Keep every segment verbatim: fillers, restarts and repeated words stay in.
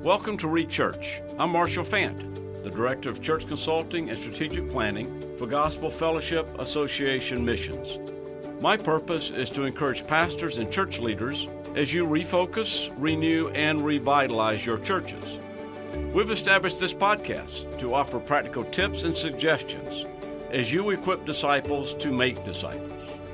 Welcome to ReChurch. I'm Marshall Fant, the Director of Church Consulting and Strategic Planning for Gospel Fellowship Association Missions. My purpose is to encourage pastors and church leaders as you refocus, renew, and revitalize your churches. We've established this podcast to offer practical tips and suggestions as you equip disciples to make disciples.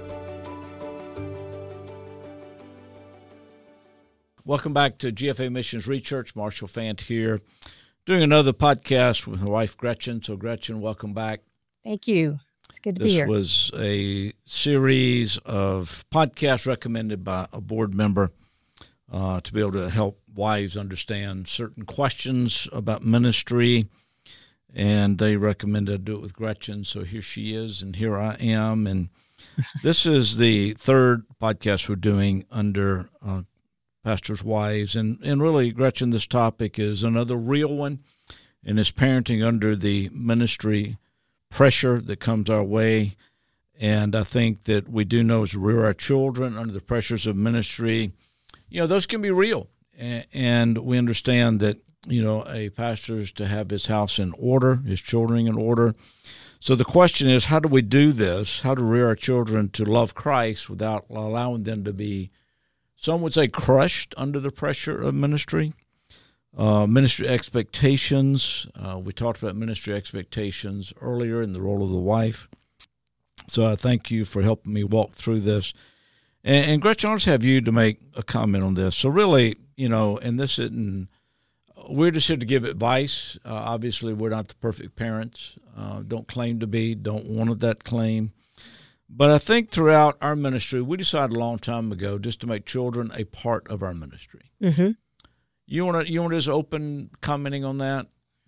Welcome back to G F A Missions ReChurch. Marshall Fant here, doing another podcast with my wife Gretchen. So Gretchen, welcome back. Thank you. It's good to this be here. This was a series of podcasts recommended by a board member uh, to be able to help wives understand certain questions about ministry, and they recommended I do it with Gretchen. So here she is, and here I am, and this is the third podcast we're doing under uh, pastors' wives, and, and really, Gretchen, this topic is another real one, and it's parenting under the ministry pressure that comes our way. And I think that we do know as we rear our children under the pressures of ministry, you know, those can be real. And, and we understand that, you know, a pastor is to have his house in order, his children in order. So the question is, how do we do this? How to rear our children to love Christ without allowing them to be, some would say, crushed under the pressure of ministry? Uh, ministry expectations. Uh, we talked about ministry expectations earlier in the role of the wife. So I thank you for helping me walk through this. And, and Gretchen, I'll just have you to make a comment on this. So really, you know, and this isn't, we're just here to give advice. Uh, obviously, we're not the perfect parents. Uh, don't claim to be, don't want that claim. But I think throughout our ministry, we decided a long time ago just to make children a part of our ministry. Mm-hmm. You want to you want to just open commenting on that?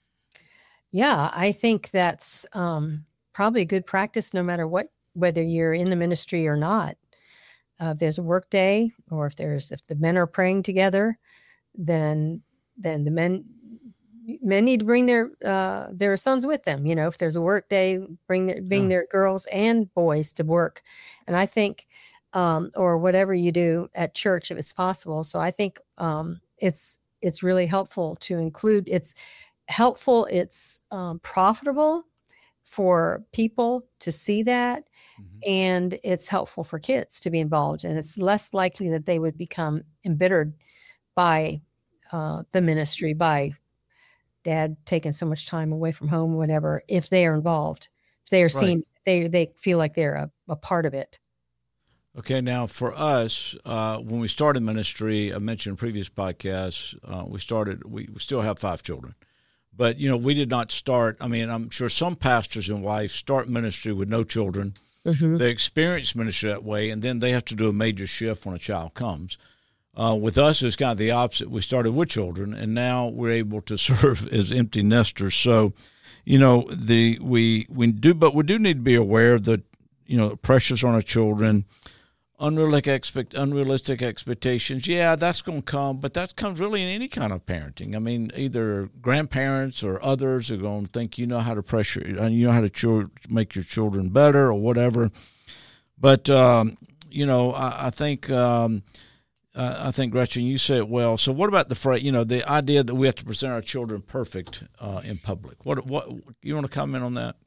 Yeah, I think that's um, probably a good practice, no matter what, whether you're in the ministry or not. Uh, if there's a work day, or if there's if the men are praying together, then then the men men need to bring their uh, their sons with them. You know, if there's a work day, bring their bring yeah. their girls and boys to work. And I think, um, or whatever you do at church, if it's possible. So I think um, it's it's really helpful to include. It's helpful. It's um, profitable for people to see that, mm-hmm. and it's helpful for kids to be involved. And it's less likely that they would become embittered by uh, the ministry, by dad taking so much time away from home, whatever, if they are involved, if they are seen, right. they they feel like they're a, a part of it. Okay, now for us, uh, when we started ministry, I mentioned in previous podcasts, uh, we started, we, we still have five children. But, you know, we did not start, I mean, I'm sure some pastors and wives start ministry with no children. Mm-hmm. They experience ministry that way, and then they have to do a major shift when a child comes. Uh, with us, it's kind of the opposite. We started with children, and now we're able to serve as empty nesters. So, you know, the we we do, but we do need to be aware of the, you know, pressures on our children, unrealistic expect unrealistic expectations. Yeah, that's going to come, but that comes really in any kind of parenting. I mean, either grandparents or others are going to think you know how to pressure, you know how to ch- make your children better or whatever. But um, you know, I, I think. Um, Uh, I think, Gretchen, you say it well. So what about the phrase, you know, the idea that we have to present our children perfect uh, in public? What, what, you want to comment on that?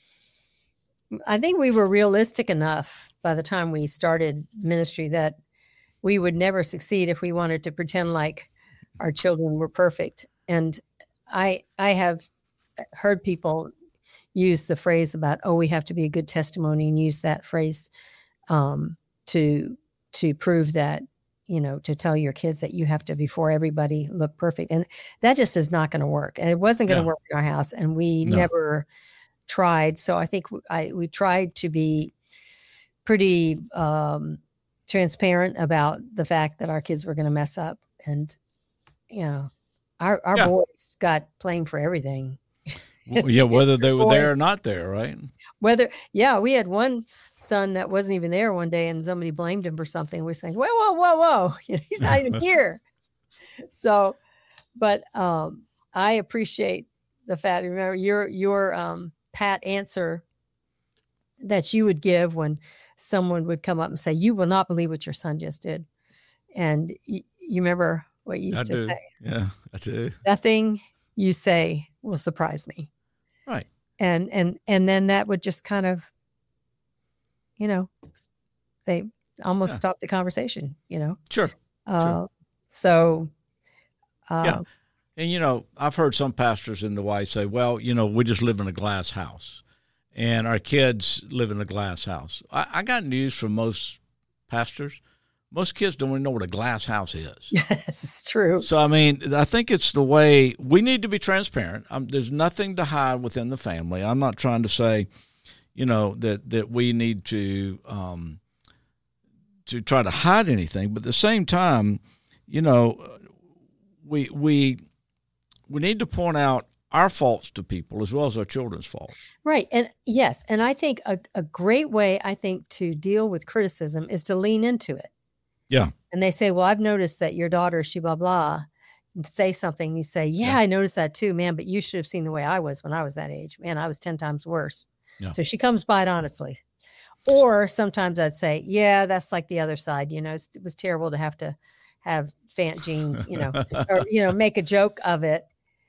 I think we were realistic enough by the time we started ministry that we would never succeed if we wanted to pretend like our children were perfect. And I, I have heard people use the phrase about, oh, we have to be a good testimony, and use that phrase um, to, to prove that, you know, to tell your kids that you have to, before everybody, look perfect. And that just is not going to work. And it wasn't going to yeah. work in our house. And we no. never tried. So I think I, we tried to be pretty um, transparent about the fact that our kids were going to mess up. And, you know, our, our yeah. boys got blamed for everything. Well, yeah, whether they were there or not there, right? Whether, yeah, we had one son that wasn't even there one day, and somebody blamed him for something. We're saying, whoa, whoa, whoa, whoa, you know, he's not even here. So, but um, I appreciate the fact. Remember your your um, pat answer that you would give when someone would come up and say, "You will not believe what your son just did," and you, you remember what you used I to do. say. Yeah, I do. Nothing you say will surprise me. Right. And and and then that would just kind of, you know, they almost Yeah. stop the conversation, you know. Sure. Uh, Sure. So, uh, Yeah. And, you know, I've heard some pastors and the wife say, well, you know, we just live in a glass house and our kids live in a glass house. I, I got news from most pastors. Most kids don't even know what a glass house is. yes, it's true. So, I mean, I think it's the way we need to be transparent. Um, there's nothing to hide within the family. I'm not trying to say, you know, that, that we need to, um, to try to hide anything, but at the same time, you know, we, we, we need to point out our faults to people as well as our children's faults. Right. And yes. And I think a, a great way, I think, to deal with criticism is to lean into it. Yeah. And they say, well, I've noticed that your daughter, she blah, blah, and say something. You say, yeah, Yeah. I noticed that too, man, but you should have seen the way I was when I was that age. Man, I was ten times worse. Yeah. So she comes by it honestly. Or sometimes I'd say, yeah, that's like the other side. You know, it's, it was terrible to have to have Fant jeans, you know, or, you know, make a joke of it.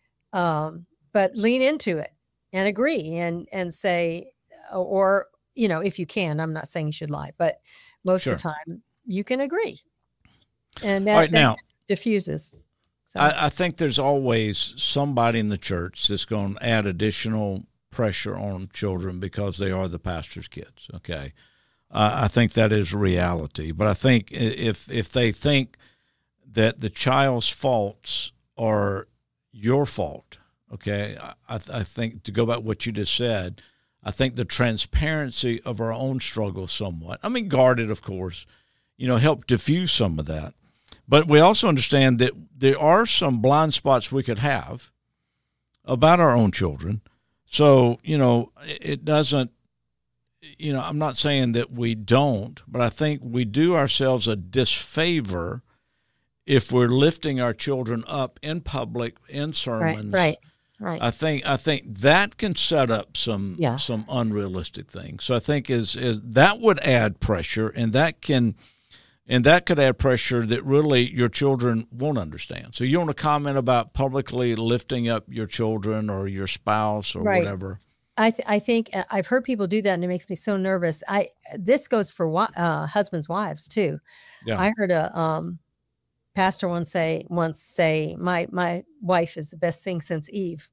Um, but lean into it and agree and, and say, or, you know, if you can, I'm not saying you should lie, but most Sure. of the time you can agree. And that, All right, that now, diffuses. So, I, I think there's always somebody in the church that's going to add additional pressure on children because they are the pastor's kids. Okay. Uh, I think that is reality, but I think if, if they think that the child's faults are your fault, okay, I, I think to go back to what you just said, I think the transparency of our own struggle somewhat, I mean, guarded, of course, you know, help diffuse some of that. But we also understand that there are some blind spots we could have about our own children. So, you know, it doesn't, you know, I'm not saying that we don't, but I think we do ourselves a disfavor if we're lifting our children up in public, in sermons. right, right, right. I think I think that can set up some Yeah. some unrealistic things. So I think is is that would add pressure, and that can and that could add pressure that really your children won't understand. So you want to comment about publicly lifting up your children or your spouse or Right. whatever? I th- I think uh, I've heard people do that, and it makes me so nervous. I this goes for wi- uh, husbands, wives too. Yeah. I heard a um, pastor once say once say my my wife is the best thing since Eve,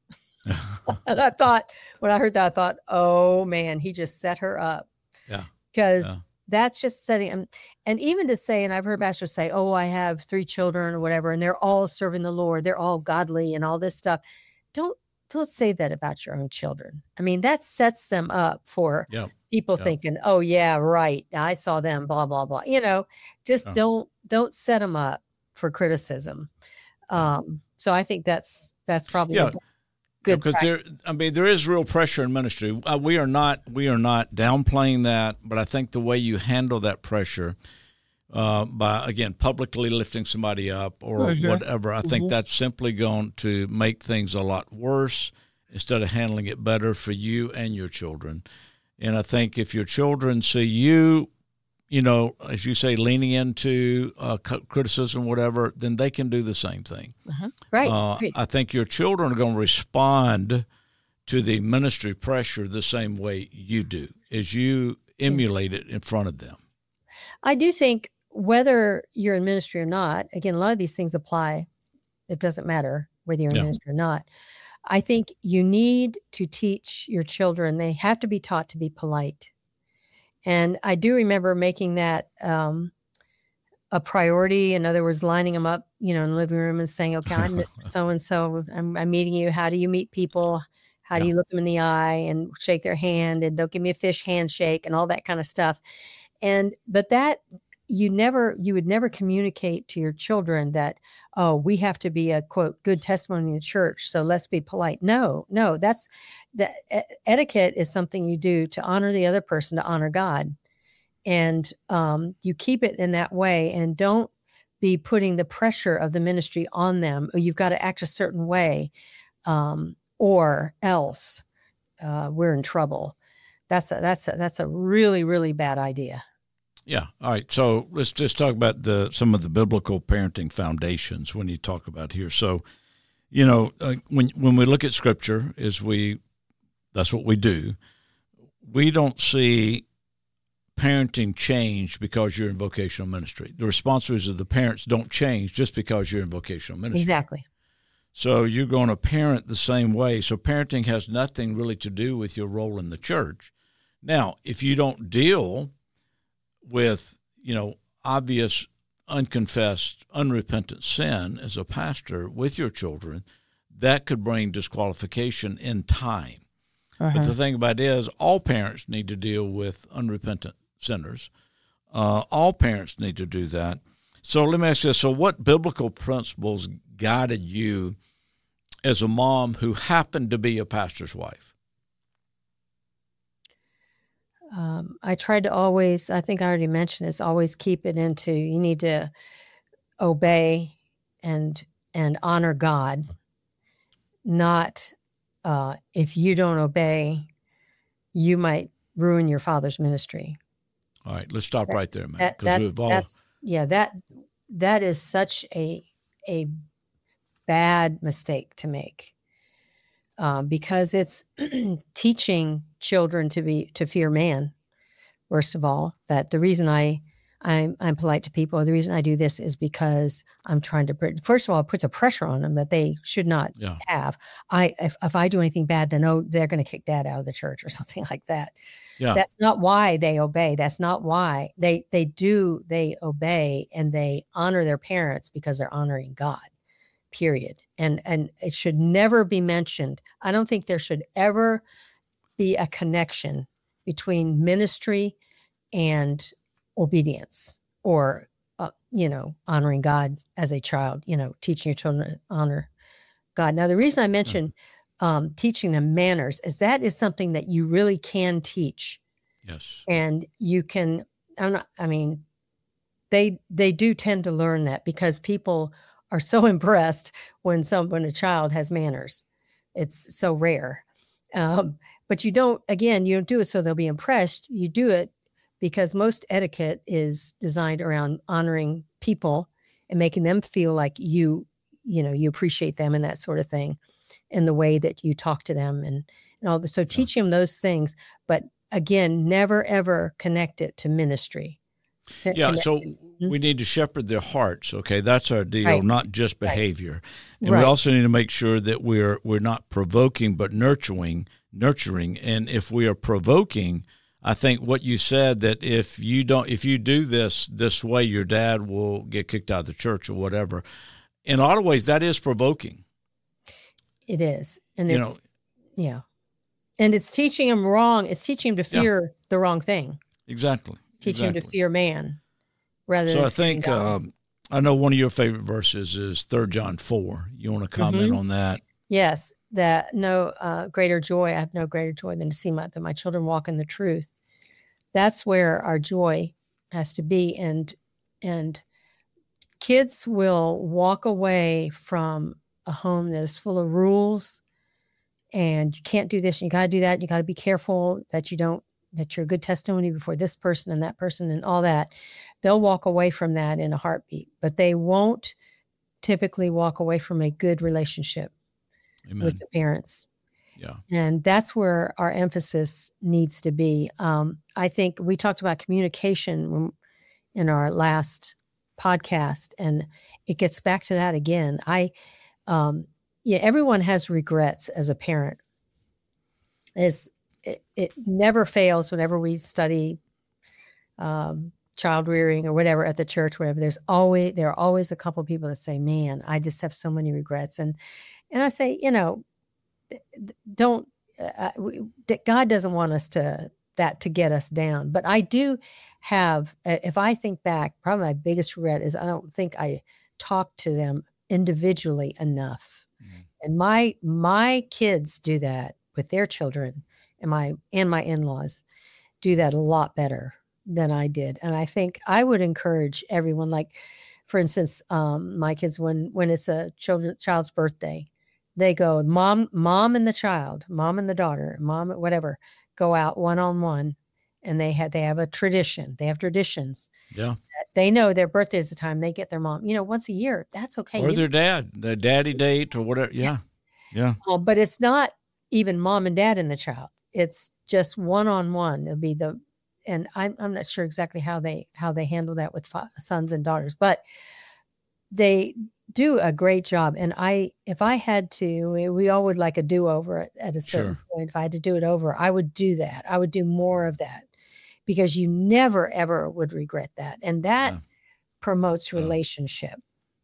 and I thought when I heard that, I thought, oh man, he just set her up. Yeah. because Yeah. that's just setting and and even to say, and I've heard pastors say, oh, I have three children or whatever, and they're all serving the Lord, they're all godly and all this stuff. Don't don't say that about your own children. I mean, that sets them up for Yeah. people Yeah. thinking, oh yeah, right, I saw them, blah blah blah. You know, just Yeah. don't don't set them up for criticism. Um, so I think that's that's probably Yeah. a good Because practice. there, I mean, there is real pressure in ministry. Uh, we are not, we are not downplaying that, but I think the way you handle that pressure, uh, by again publicly lifting somebody up or Mhm. whatever, I think Mhm. that's simply going to make things a lot worse instead of handling it better for you and your children. And I think if your children see you, you know, as you say, leaning into uh, criticism, whatever, then they can do the same thing. Right. Uh, right. I think your children are going to respond to the ministry pressure the same way you do, as you emulate it in front of them. I do think whether you're in ministry or not, again, a lot of these things apply. It doesn't matter whether you're in Yeah. ministry or not. I think you need to teach your children, they have to be taught to be polite. And I do remember making that um, a priority. In other words, lining them up, you know, in the living room and saying, okay, I'm Mister So-and-so. I'm, I'm meeting you. How do you meet people? How do Yeah. you look them in the eye and shake their hand and don't give me a fish handshake and all that kind of stuff. And, but that you never, you would never communicate to your children that, oh, we have to be a quote, good testimony in the church. So let's be polite. No, no, that's the e- etiquette is something you do to honor the other person, to honor God. And um, you keep it in that way and don't be putting the pressure of the ministry on them. Oh, you've got to act a certain way um, or else uh, we're in trouble. That's a, that's a, that's a really, really bad idea. Yeah. All right. So let's just talk about the some of the biblical parenting foundations when you talk about here. So, you know, uh, when when we look at Scripture, as we that's what we do. We don't see parenting change because you're in vocational ministry. The responsibilities of the parents don't change just because you're in vocational ministry. Exactly. So you're going to parent the same way. So parenting has nothing really to do with your role in the church. Now, if you don't deal with, you know, obvious, unconfessed, unrepentant sin as a pastor with your children, that could bring disqualification in time. Uh-huh. But the thing about it is all parents need to deal with unrepentant sinners. Uh, all parents need to do that. So let me ask you this. So what biblical principles guided you as a mom who happened to be a pastor's wife? Um, I tried to always, I think I already mentioned this, always keep it into, you need to obey and and honor God, not uh, if you don't obey, you might ruin your father's ministry. All right, let's stop that, right there, man. That, Because that's, we've all that's yeah, that that is such a a bad mistake to make, um, because it's teaching children to be to fear man. First of all, that the reason I I'm I'm polite to people, the reason I do this is because I'm trying to. First of all, it puts a pressure on them that they should not yeah. have. I if if I do anything bad, then oh, they're going to kick dad out of the church or something like that. Yeah. That's not why they obey. That's not why they they do. They obey and they honor their parents because they're honoring God. Period. And and it should never be mentioned. I don't think there should ever be a connection between ministry and obedience, or uh, you know, honoring God as a child. You know, teaching your children to honor God. Now, the reason I mentioned um, teaching them manners is that is something that you really can teach. Yes. And you can. I'm not. I mean, they they do tend to learn that because people are so impressed when some when a child has manners. It's so rare. Um, but you don't, again, you don't do it so they'll be impressed. You do it because most etiquette is designed around honoring people and making them feel like you, you know, you appreciate them and that sort of thing in the way that you talk to them and, and all this. So teach them those things, but again, never, ever connect it to ministry. To yeah. connect- So mm-hmm. we need to shepherd their hearts. Okay. That's our deal, right. not just behavior. Right. And right. we also need to make sure that we're, we're not provoking, but nurturing, nurturing. And if we are provoking, I think what you said, that if you don't, if you do this, this way, your dad will get kicked out of the church or whatever. In a lot of ways, that is provoking. It is. And you it's, know, yeah. And it's teaching him wrong. It's teaching him to fear yeah. the wrong thing. Exactly. Teaching exactly. him to fear man rather so than I think, um, I know one of your favorite verses is Third John four. You want to comment mm-hmm. on that? Yes. That no uh, greater joy. I have no greater joy than to see my, that my children walk in the truth. That's where our joy has to be. And, and kids will walk away from a home that is full of rules and you can't do this and you got to do that. You got to be careful that you don't, that you're a good testimony before this person and that person and all that. They'll walk away from that in a heartbeat, but they won't typically walk away from a good relationship Amen. With the parents. Yeah. And that's where our emphasis needs to be. Um, I think we talked about communication in our last podcast, and it gets back to that again. I, um, yeah, everyone has regrets as a parent. It's, it, it never fails whenever we study um, child rearing or whatever at the church, whatever. There's always, there are always a couple of people that say, man, I just have so many regrets. And, and I say, you know, don't, uh, we, God doesn't want us to, that to get us down. But I do have, if I think back, probably my biggest regret is I don't think I talked to them individually enough. Mm-hmm. And my, my kids do that with their children, and my, and my in-laws do that a lot better than I did. And I think I would encourage everyone, like, for instance, um, my kids, when, when it's a children, child's birthday, they go, mom, mom and the child, mom and the daughter, mom, whatever, go out one-on-one and they have they have a tradition. They have traditions. Yeah. They know their birthday is the time they get their mom. You know, once a year. That's okay. Or You- their dad, their daddy date or whatever. Yeah. Yes. Yeah. Oh, but it's not even mom and dad and the child. It's just one on one. It'll be the, and I'm I'm not sure exactly how they how they handle that with fa- sons and daughters, but they do a great job. And I, if I had to, we, we all would like a do over at, at a certain Sure. point. If I had to do it over, I would do that. I would do more of that because you never ever would regret that, and that Yeah. promotes Yeah. relationship.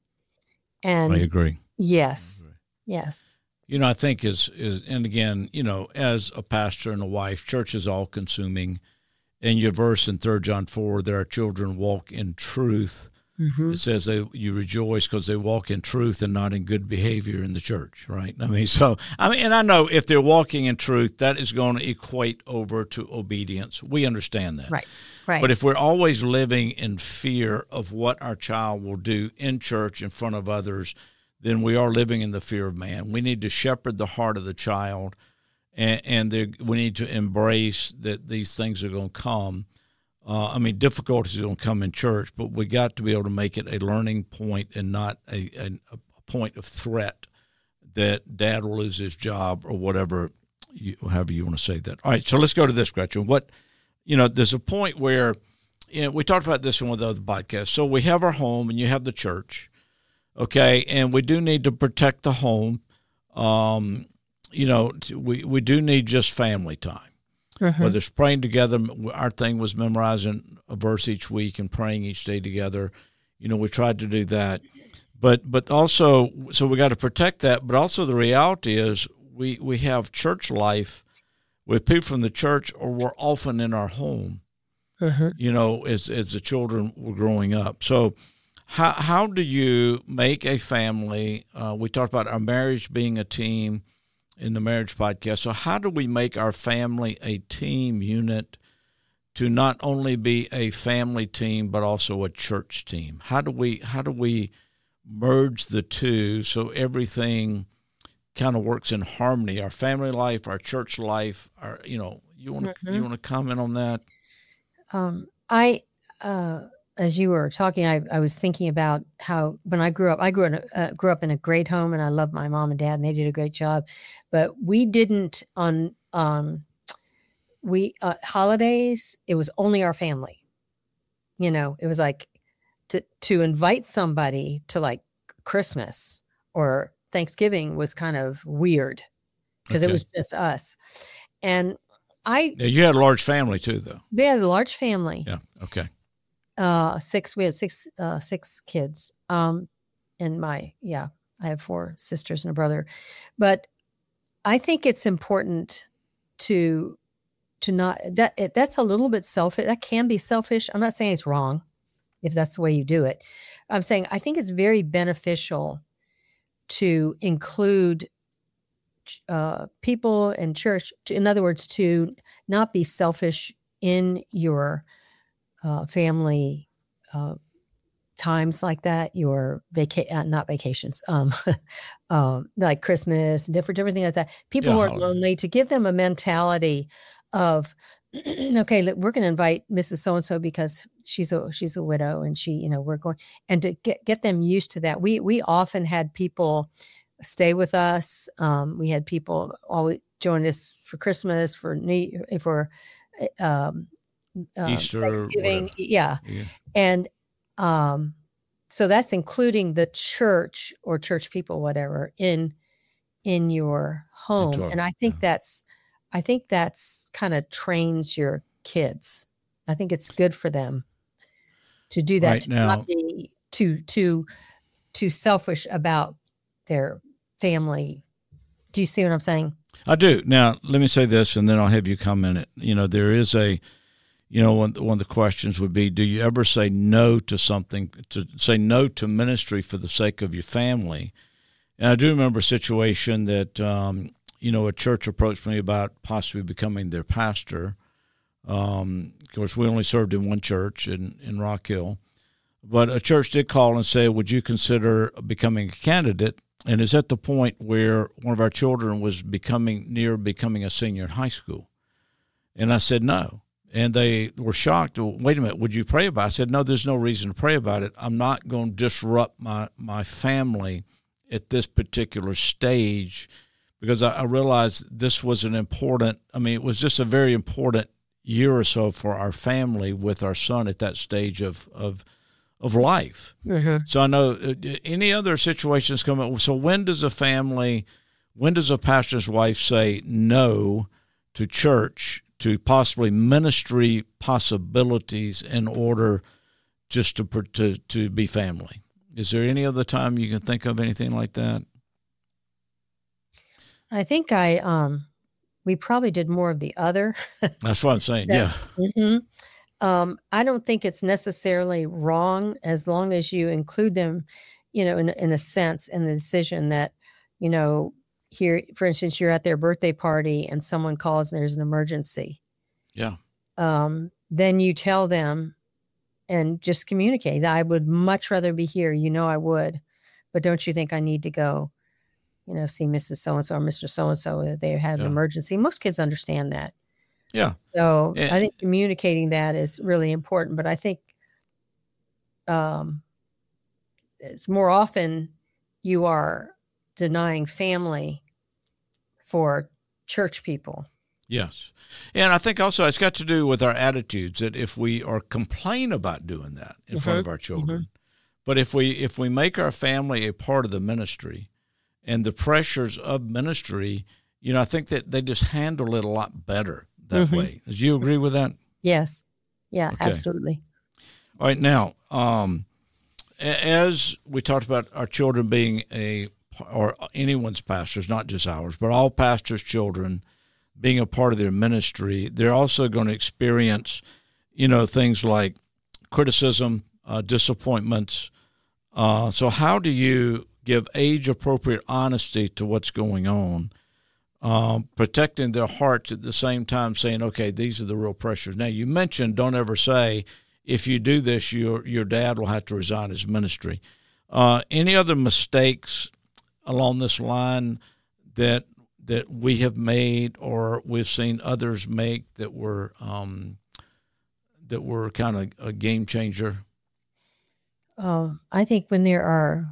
And I agree. yes, I agree. yes. You know, I think is is and again, you know, as a pastor and a wife, church is all consuming. In your verse in Third John four, that our children walk in truth. Mm-hmm. It says they you rejoice because they walk in truth and not in good behavior in the church, right? I mean, so I mean, and I know if they're walking in truth, that is going to equate over to obedience. We understand that, Right, right. But if we're always living in fear of what our child will do in church in front of others, then we are living in the fear of man. We need to shepherd the heart of the child, and, and we need to embrace that these things are going to come. Uh, I mean, difficulties are going to come in church, but we got to be able to make it a learning point and not a, a, a point of threat that dad will lose his job or whatever, you, however you want to say that. All right, so let's go to this, Gretchen. What, you know, there's a point where, you know, we talked about this in one of the other podcasts. So we have our home and you have the church, okay, and we do need to protect the home. Um, you know, we, we do need just family time. Mm-hmm. Whether it's praying together, our thing was memorizing a verse each week and praying each day together. You know, we tried to do that. But but also, so we got to protect that. But also the reality is we, we have church life with people from the church, or we're often in our home, Mm-hmm. you know, as, as the children were growing up. So how, how do you make a family? Uh, we talked about our marriage being a team in the marriage podcast. So how do we make our family a team unit to not only be a family team, but also a church team? How do we, how do we merge the two so everything kind of works in harmony? Our family life, our church life, our, you know, you want to, Mm-hmm. you want to comment on that? Um, I, uh, as you were talking, I, I was thinking about how when I grew up, I grew, in a, uh, grew up in a great home, and I love my mom and dad, and they did a great job. But we didn't on um, we uh, holidays. It was only our family. You know, it was like to to invite somebody to like Christmas or Thanksgiving was kind of weird because Okay. it was just us. And I Yeah, you had a large family too, though. we had a large family. Yeah. Okay. Uh, six. We had six. Uh, six kids. Um, and my yeah, I have four sisters and a brother, but I think it's important to to not that it, that's a little bit selfish. That can be selfish. I'm not saying it's wrong if that's the way you do it. I'm saying I think it's very beneficial to include uh, people in church. To, in other words, to not be selfish in your uh, family uh, times like that. Your vaca- uh, not vacations, um, um, like Christmas, different different things like that. People Yeah, who are holiday. lonely, to give them a mentality of, okay, look, we're going to invite Missus So and So because she's a she's a widow, and she, you know, we're going, and to get get them used to that. We we often had people stay with us. Um, we had people always join us for Christmas, for New for um, uh, Easter, Thanksgiving, whatever. yeah, Yeah. and um, so that's including the church or church people, whatever, in in your home. Into our- And I think yeah. that's I think that's kind of trains your kids. I think it's good for them to do that, Right to now- not be too too too selfish about their family. Do you see what I'm saying? I do. Now, let me say this, and then I'll have you comment it. You know, there is a, you know, one, one of the questions would be, do you ever say no to something, to say no to ministry for the sake of your family? And I do remember a situation that, um, you know, a church approached me about possibly becoming their pastor. Um, of course, we only served in one church in, in Rock Hill. But a church did call and say, would you consider becoming a candidate? And it's at the point where one of our children was becoming near becoming a senior in high school. And I said no. And they were shocked. Well, wait a minute, would you pray about it? I said, no, there's no reason to pray about it. I'm not going to disrupt my, my family at this particular stage, because I, I realized this was an important, I mean, it was just a very important year or so for our family with our son at that stage of of, of life. Mm-hmm. So I know uh, any other situations come up. So when does a family, when does a pastor's wife say no to church, to possibly ministry possibilities in order just to, to to be family? Is there any other time you can think of anything like that? I think I, um, we probably did more of the other. That's what I'm saying. that, Yeah. Mm-hmm. Um, I don't think it's necessarily wrong as long as you include them, you know, in, in a sense in the decision that, you know, here, for instance, you're at their birthday party and someone calls and there's an emergency. Yeah. Um, then you tell them and just communicate. I would much rather be here. You know, I would, but don't you think I need to go, you know, see Missus So-and-so or Mister So-and-so that they had Yeah. an emergency. Most kids understand that. Yeah. So Yeah. I think communicating that is really important, but I think um, it's more often you are denying family for church people. Yes. And I think also it's got to do with our attitudes, that if we are complain about doing that in Mm-hmm. front of our children, Mm-hmm. but if we if we make our family a part of the ministry and the pressures of ministry, you know, I think that they just handle it a lot better that Mm-hmm. way. Do you agree with that? Yes. Yeah, Okay. absolutely. All right. Now, um, a- as we talked about our children being a, or anyone's pastors, not just ours, but all pastors' children being a part of their ministry, they're also going to experience, you know, things like criticism, uh, disappointments. Uh, so how do you give age-appropriate honesty to what's going on, um, protecting their hearts at the same time saying, okay, these are the real pressures? Now, you mentioned don't ever say, if you do this, your your dad will have to resign his ministry. Uh, any other mistakes along this line that that we have made or we've seen others make that were um, that were kind of a game changer? Oh, I think when there are,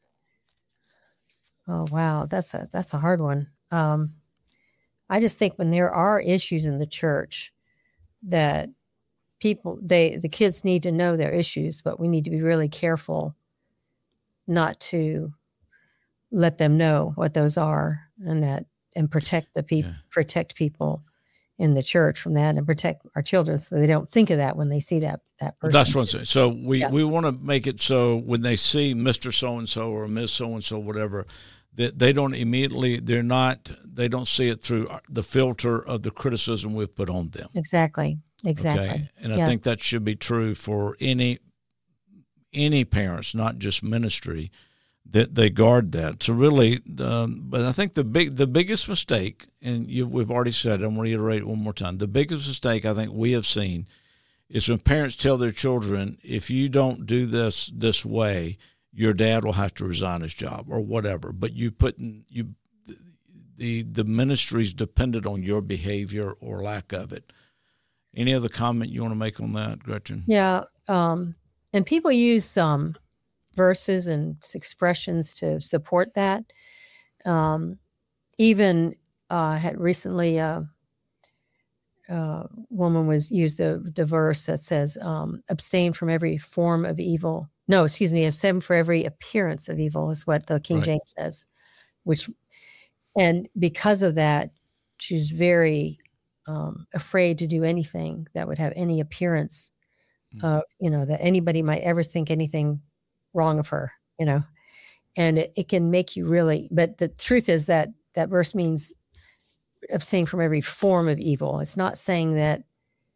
oh wow, that's a that's a hard one. Um, I just think when there are issues in the church that people they the kids need to know their issues, but we need to be really careful not to let them know what those are, and that and protect the people Yeah. protect people in the church from that, and protect our children so they don't think of that when they see that that person. That's what I'm saying. So we, Yeah. we want to make it so when they see Mister So-and-so or Miss So-and-so, whatever, that they don't immediately, they're not, they don't see it through the filter of the criticism we've put on them. Exactly. Exactly. Okay? And I Yeah. think that should be true for any any parents, not just ministry, that they guard that. So really, um, but I think the big, the biggest mistake, and you, we've already said it, I'm going to reiterate it one more time, the biggest mistake I think we have seen is when parents tell their children, if you don't do this this way, your dad will have to resign his job or whatever. But you put in, you the the ministry's dependent on your behavior or lack of it. Any other comment you want to make on that, Gretchen? Yeah. Um, and people use some verses and expressions to support that. Um, even uh, had recently a uh, uh, woman was used the, the verse that says, um, abstain from every form of evil. No, excuse me, abstain for every appearance of evil is what the King Right. James says, which, and because of that, she's very um, afraid to do anything that would have any appearance of, you know, that anybody might ever think anything wrong of her, you know, and it, it can make you really, but the truth is that that verse means abstain from every form of evil. It's not saying that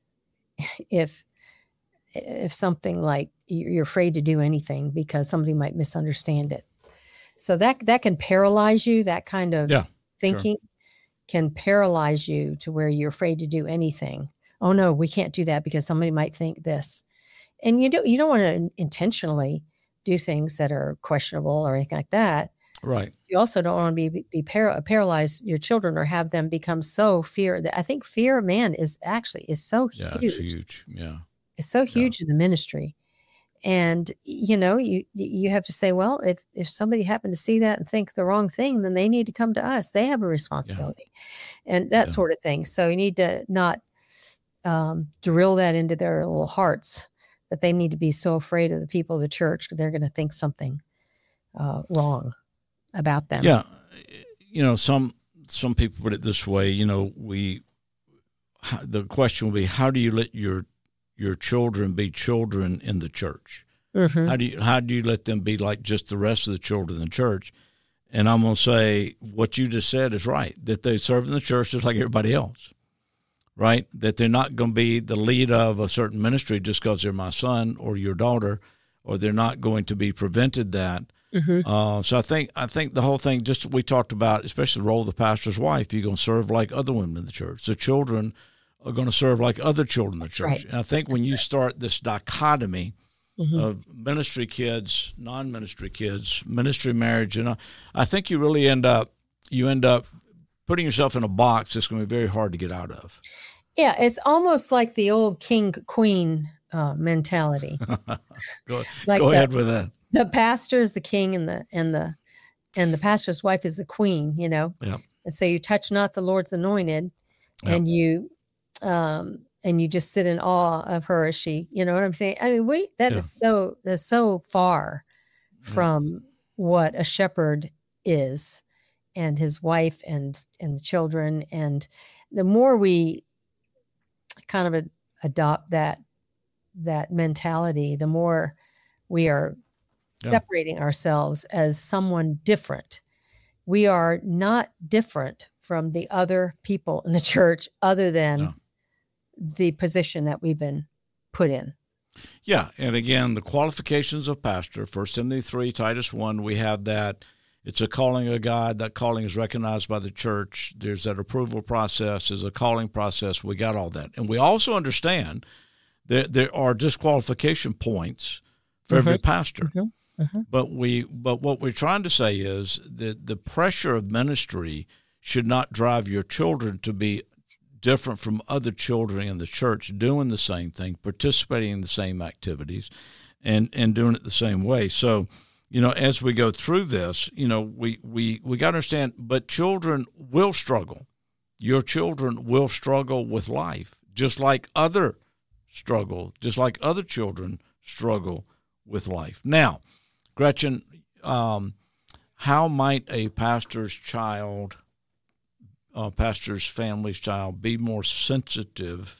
if, if something like you're afraid to do anything because somebody might misunderstand it. So that, that can paralyze you. That kind of Yeah, thinking can paralyze you to where you're afraid to do anything. Oh no, we can't do that because somebody might think this. And you don't, you don't want to intentionally do things that are questionable or anything like that. Right. You also don't want to be, be par- paralyze your children or have them become so fear. I think fear, man, is actually is so Yeah, huge. it's huge. Yeah. It's so huge yeah. in the ministry. And, you know, you you have to say, well, if, if somebody happened to see that and think the wrong thing, then they need to come to us. They have a responsibility yeah. and that yeah. sort of thing. So you need to not um, drill that into their little hearts that they need to be so afraid of the people of the church because they're going to think something uh, wrong about them. Yeah. You know, some some people put it this way, you know, we the question will be, how do you let your your children be children in the church? Mm-hmm. How do you how do you let them be like just the rest of the children in the church? And I'm going to say what you just said is right, that they serve in the church just like everybody else, right? That they're not going to be the lead of a certain ministry just because they're my son or your daughter, or they're not going to be prevented that. Mm-hmm. Uh, so I think I think the whole thing, just we talked about, especially the role of the pastor's wife, you're going to serve like other women in the church. The children are going to serve like other children in the church. Right. And I think when you start this dichotomy mm-hmm. of ministry kids, non-ministry kids, ministry marriage, and I, I think you really end up you end up putting yourself in a box that's going to be very hard to get out of. Yeah, it's almost like the old king queen uh, mentality. go like go the, ahead with that. The pastor is the king, and the and the and the pastor's wife is the queen. You know, yeah. And so you touch not the Lord's anointed, yeah. and you. Um, and you just sit in awe of her as she, you know what I'm saying? I mean, we, that yeah. is so, that's so far from yeah. what a shepherd is and his wife and, and the children. And the more we kind of a, adopt that, that mentality, the more we are yeah. separating ourselves as someone different. We are not different from the other people in the church other than no. the position that we've been put in. Yeah. And again, the qualifications of pastor, First Timothy three, Titus one, we have that. It's a calling of God. That calling is recognized by the church. There's that approval process. There's a calling process. We got all that. And we also understand that there are disqualification points for mm-hmm. every pastor. Mm-hmm. Mm-hmm. But we, but what we're trying to say is that the pressure of ministry should not drive your children to be different from other children in the church, doing the same thing, participating in the same activities, and, and doing it the same way. So, you know, as we go through this, you know, we, we, we got to understand, but children will struggle. Your children will struggle with life, just like other struggle, just like other children struggle with life. Now, Gretchen, um, how might a pastor's child Uh, pastor's family's child be more sensitive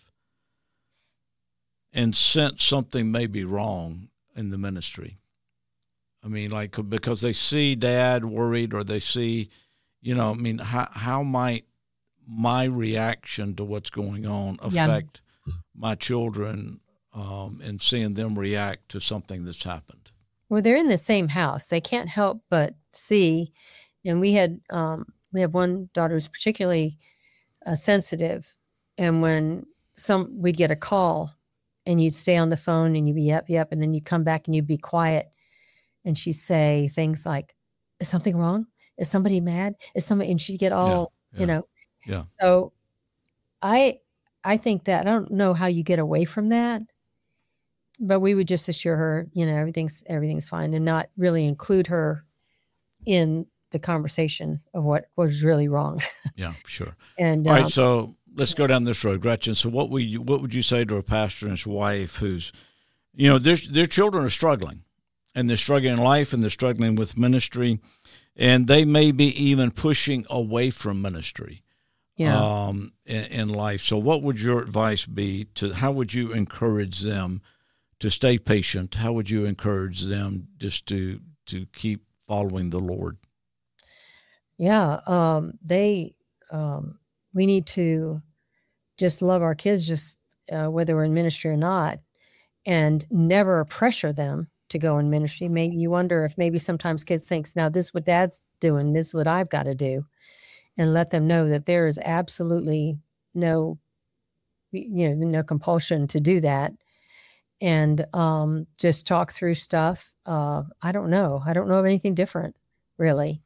and sense something may be wrong in the ministry? I mean, like, because they see dad worried, or they see, you know, I mean, how, how might my reaction to what's going on affect yeah. my children um, and seeing them react to something that's happened? Well, they're in the same house. They can't help but see. And we had, um, We have one daughter who's particularly uh, sensitive, and when some we'd get a call, and you'd stay on the phone, and you'd be yep, yep, and then you'd come back and you'd be quiet, and she'd say things like, "Is something wrong? Is somebody mad? Is somebody?" And she'd get all, yeah, yeah, you know. Yeah. So, I I think that I don't know how you get away from that, but we would just assure her, you know, everything's everything's fine, and not really include her in the conversation of what was really wrong. Yeah, sure. And all um, right, so let's go down this road, Gretchen. So what would you, what would you say to a pastor and his wife who's, you know, their their children are struggling, and they're struggling in life, and they're struggling with ministry, and they may be even pushing away from ministry, yeah. um, in, in life. So what would your advice be to, how would you encourage them to stay patient? How would you encourage them just to to keep following the Lord? Yeah, um, they, um, we need to just love our kids, just uh, whether we're in ministry or not, and never pressure them to go in ministry. Maybe you wonder if maybe sometimes kids think, now this is what dad's doing, this is what I've got to do, and let them know that there is absolutely no, you know, no compulsion to do that. And um, just talk through stuff. Uh, I don't know. I don't know of anything different, really.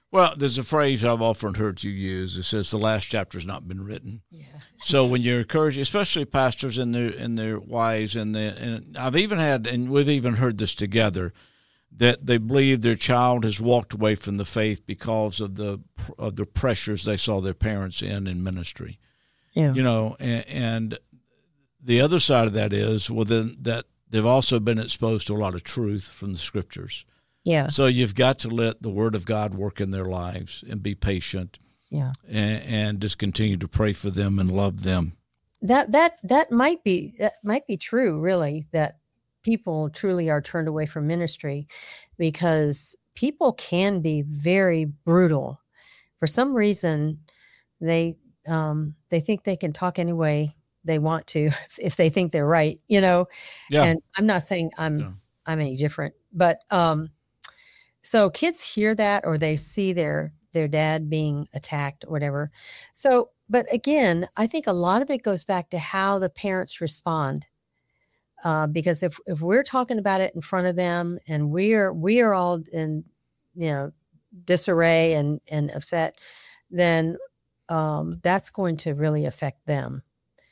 Well, there's a phrase I've often heard you use. It says the last chapter has not been written. Yeah. So when you're encouraging, especially pastors and their and their wives, and the and I've even had, and we've even heard this together, that they believe their child has walked away from the faith because of the of the pressures they saw their parents in in ministry. Yeah. You know, and, and the other side of that is, well, then that they've also been exposed to a lot of truth from the scriptures. Yeah. So you've got to let the Word of God work in their lives and be patient. Yeah. And, and just continue to pray for them and love them. That that that might be that might be true, really, that people truly are turned away from ministry because people can be very brutal. For some reason, they um, they think they can talk any way they want to if they think they're right, you know. Yeah. And I'm not saying I'm Yeah. I'm any different, but um, so kids hear that or they see their their dad being attacked or whatever. So, but again, I think a lot of it goes back to how the parents respond. Uh, because if, if we're talking about it in front of them and we're we are all in, you know, disarray and, and upset, then um, that's going to really affect them.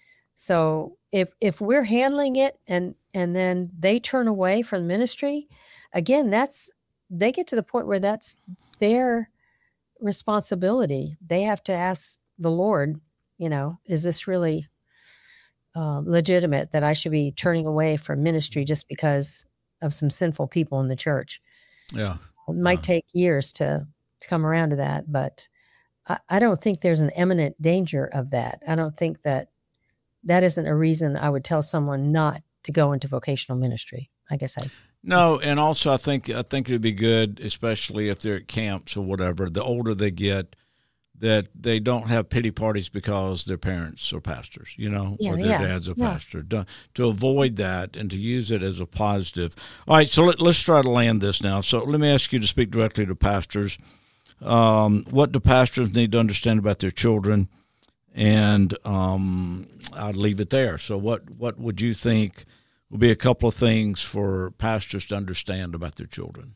So if if we're handling it and and then they turn away from ministry, again, that's they get to the point where that's their responsibility. They have to ask the Lord, you know, is this really uh, legitimate that I should be turning away from ministry just because of some sinful people in the church? Yeah. It might Yeah. take years to, to come around to that, but I, I don't think there's an imminent danger of that. I don't think that that isn't a reason I would tell someone not to go into vocational ministry. I guess I No, and also I think I think it'd be good, especially if they're at camps or whatever, the older they get, that they don't have pity parties because their parents are pastors, you know, Yeah, or their yeah, dad's a yeah. pastor, to, to avoid that and to use it as a positive. All right, so let, let's try to land this now. So let me ask you to speak directly to pastors. Um, what do pastors need to understand about their children? And um, I'd leave it there. So what, what would you think will be a couple of things for pastors to understand about their children?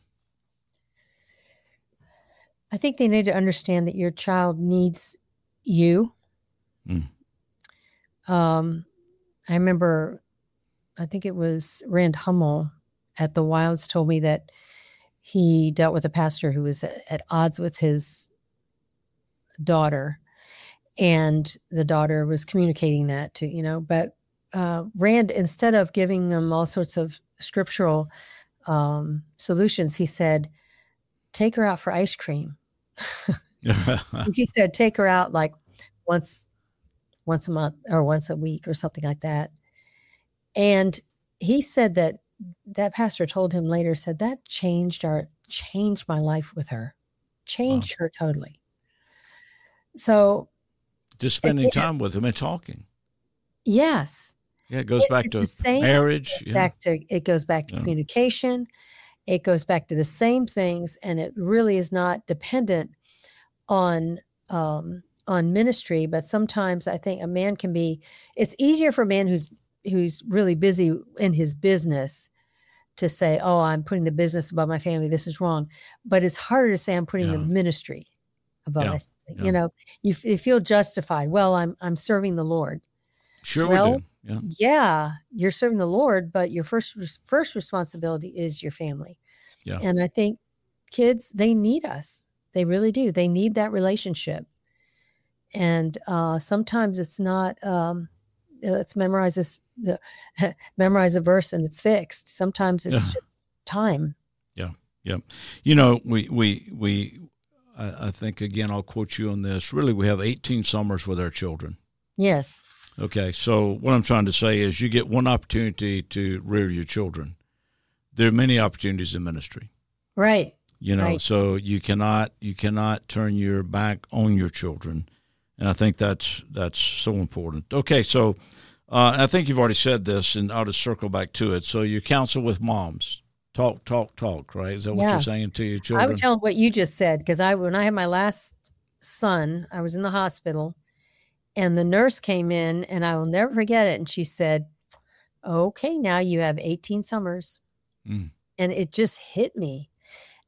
I think they need to understand that your child needs you. Mm. Um, I remember, I think it was Rand Hummel at the Wilds told me that he dealt with a pastor who was at, at odds with his daughter, and the daughter was communicating that to, you know, but uh, Rand, instead of giving them all sorts of scriptural um, solutions, he said, take her out for ice cream. He said, take her out like once, once a month or once a week or something like that. And he said that that pastor told him later, said that changed our, changed my life with her, changed wow. her totally. So just spending again, time with him and talking. Yes. Yeah. It goes it, back to same, marriage. It goes, yeah. back to, it goes back to yeah. communication. It goes back to the same things, and it really is not dependent on um, on ministry. But sometimes I think a man can be. It's easier for a man who's who's really busy in his business to say, "Oh, I'm putting the business above my family. This is wrong." But it's harder to say, "I'm putting Yeah. the ministry above Yeah. my family." Yeah. You know, you, you feel justified. Well, I'm I'm serving the Lord. Sure, well, we do. Yeah. yeah, you're serving the Lord, but your first first responsibility is your family. Yeah. And I think kids, they need us. They really do. They need that relationship. And uh, sometimes it's not, um, let's memorize this, the, memorize a verse and it's fixed. Sometimes it's Yeah. just time. Yeah. Yeah. You know, we, we, we, I, I think, again, I'll quote you on this. Really, we have eighteen summers with our children. Yes. Okay, so what I'm trying to say is you get one opportunity to rear your children. There are many opportunities in ministry. Right. You know, right. so you cannot you cannot turn your back on your children. And I think that's that's so important. Okay, so uh, I think you've already said this, and I'll just circle back to it. So you counsel with moms. Talk, talk, talk, right? Is that what Yeah. you're saying to your children? I would tell them what you just said, because I when I had my last son, I was in the hospital. And the nurse came in, and I will never forget it. And she said, okay, now you have eighteen summers. Mm. And it just hit me.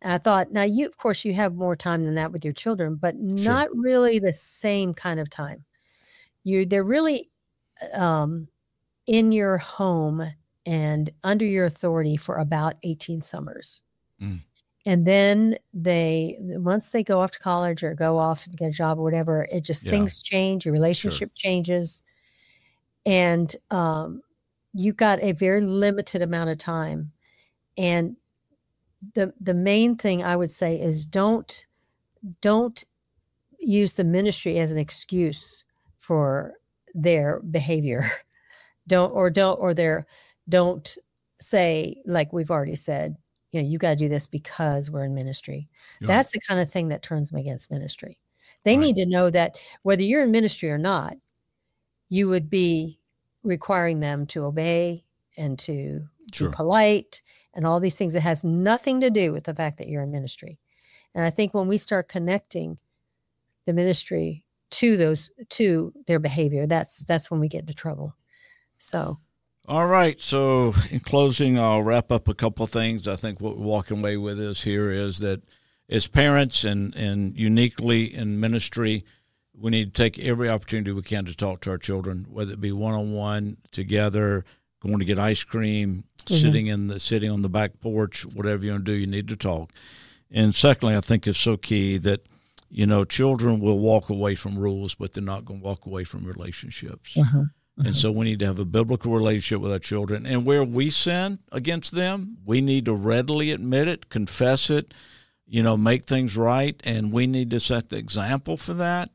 And I thought, now you, of course, you have more time than that with your children, but not Sure. really the same kind of time. You, they're really um, in your home and under your authority for about eighteen summers. Mm. And then they, once they go off to college or go off and get a job or whatever, it just, Yeah. things change, your relationship changes. And um, you got a very limited amount of time. And the the main thing I would say is don't, don't use the ministry as an excuse for their behavior. Don't, or don't, or their, don't say, like we've already said, you know, you got to do this because we're in ministry. Yeah. That's the kind of thing that turns them against ministry. They Right. need to know that whether you're in ministry or not, you would be requiring them to obey and to Sure. be polite and all these things. It has nothing to do with the fact that you're in ministry. And I think when we start connecting the ministry to those, to their behavior, that's, that's when we get into trouble. So. All right. So in closing, I'll wrap up a couple of things. I think what we're walking away with is here is that as parents and, and uniquely in ministry, we need to take every opportunity we can to talk to our children, whether it be one-on-one, together, going to get ice cream, mm-hmm. sitting in the sitting on the back porch, whatever you want to do, you need to talk. And secondly, I think it's so key that, you know, children will walk away from rules, but they're not going to walk away from relationships. Uh-huh. And so we need to have a biblical relationship with our children. And where we sin against them, we need to readily admit it, confess it, you know, make things right. And we need to set the example for that.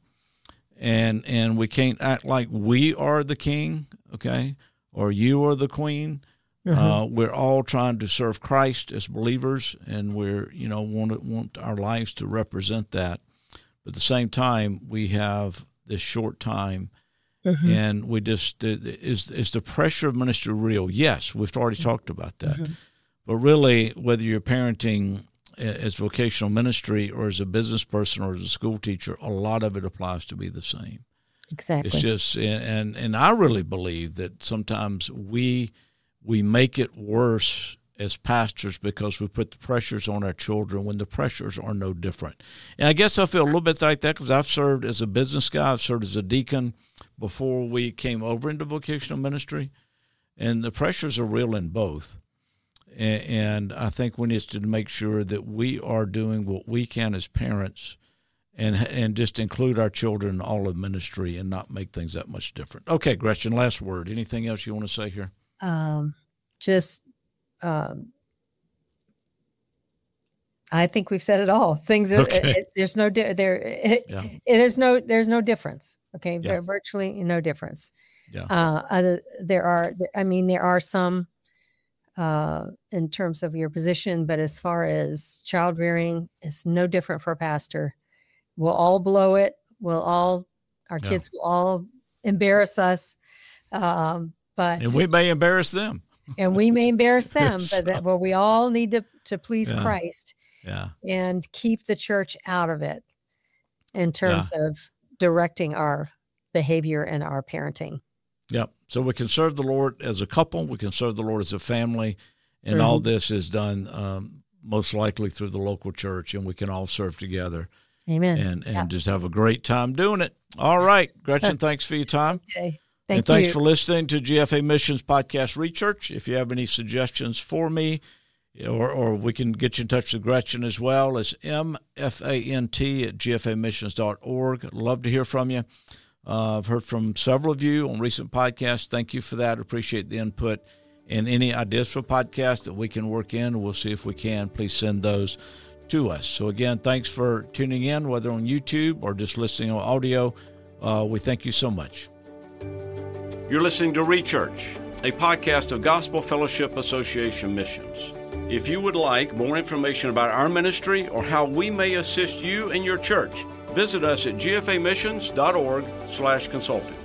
And and we can't act like we are the king, okay, or you are the queen. Mm-hmm. Uh, we're all trying to serve Christ as believers, and we're, you know, want, want our lives to represent that. But at the same time, we have this short time. Mm-hmm. And we just, is is the pressure of ministry real? Yes, we've already mm-hmm. talked about that. Mm-hmm. But really, whether you're parenting as vocational ministry or as a business person or as a school teacher, a lot of it applies to be the same. Exactly. It's just, and and I really believe that sometimes we we make it worse as pastors because we put the pressures on our children when the pressures are no different. And I guess I feel a little bit like that because I've served as a business guy, I've served as a deacon before we came over into vocational ministry, and the pressures are real in both. And, and I think we need to make sure that we are doing what we can as parents and and just include our children in all of ministry and not make things that much different. Okay, Gretchen, last word. Anything else you want to say here? Um, just, um, I think we've said it all. Things are, Okay. it, there's no, di- there, it, Yeah. it is no, there's no difference. Okay. Yeah. There virtually no difference. Yeah. Uh, other, there are, I mean, there are some, uh, in terms of your position, but as far as child rearing, it's no different for a pastor. We'll all blow it. We'll all, our Yeah. kids will all embarrass us. Um, but And we may embarrass them. and we may embarrass them, So- but that, well, we all need to, to please Yeah. Christ Yeah. and keep the church out of it in terms of directing our behavior and our parenting. Yep. So we can serve the Lord as a couple. We can serve the Lord as a family. And Mm-hmm. all this is done um, most likely through the local church, and we can all serve together Amen. and, and Yeah. just have a great time doing it. All right. Gretchen, thanks for your time. Okay. Thank and thanks you. for listening to G F A Missions Podcast Rechurch. If you have any suggestions for me, or or we can get you in touch with Gretchen as well, it's M F A N T at G F A missions dot org. I'd love to hear from you. Uh, I've heard from several of you on recent podcasts. Thank you for that. Appreciate the input. And any ideas for podcasts that we can work in, we'll see if we can. Please send those to us. So again, thanks for tuning in, whether on YouTube or just listening on audio. Uh, we thank you so much. You're listening to Rechurch, a podcast of Gospel Fellowship Association Missions. If you would like more information about our ministry or how we may assist you and your church, visit us at G F A missions dot org slash consulting.